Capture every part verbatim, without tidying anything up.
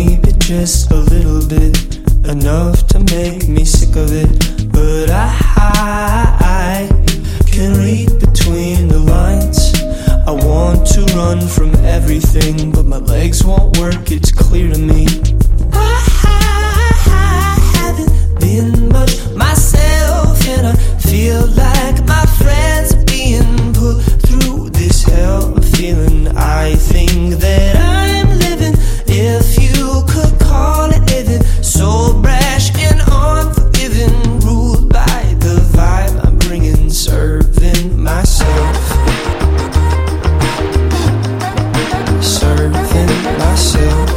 maybe just a little bit, enough to make me sick of it. But I, I can read between the lines. I want to run from everything, but my legs won't work, it's clear to me. I, I haven't been much myself, and I feel like my friends are being put through this hell. I'm feeling, I think that I'm living, if you could call it living. So brash and unforgiving, ruled by the vibe I'm bringing, serving myself, serving myself.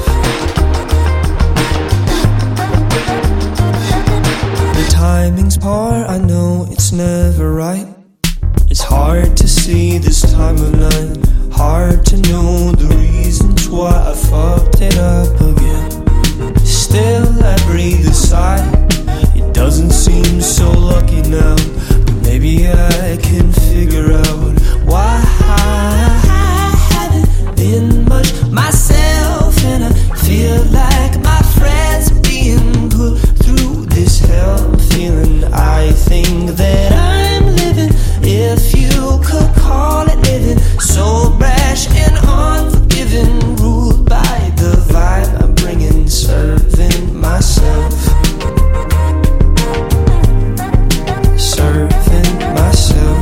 The timing's poor, I know it's never right. It's hard to see this time of night, hard to know the reasons why I fucked it up again. Still I breathe a sigh, it doesn't seem so lucky now, but maybe I can figure out why I haven't been much myself, and I feel like my friends are being put through this hell. I'm feeling, I think that I'm living, if you could call it living. So brash and unforgiving, ruled by the vibe I'm bringing, serving myself, serving myself.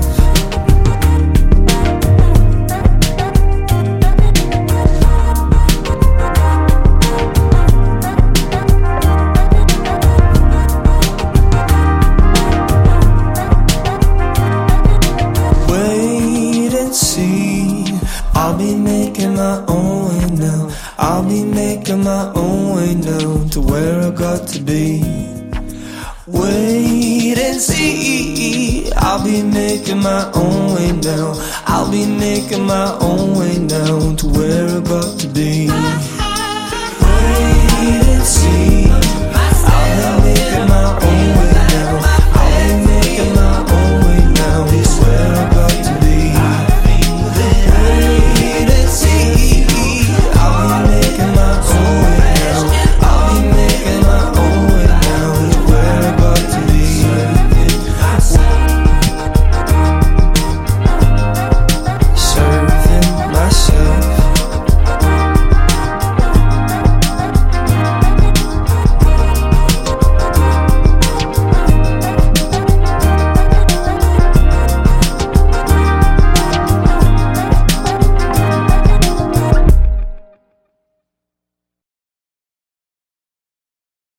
Wait and see, I'll be making my own way now. I'll be making my own way now to where I got to be. Wait and see, I'll be making my own way now. I'll be making my own way now to where I got to be.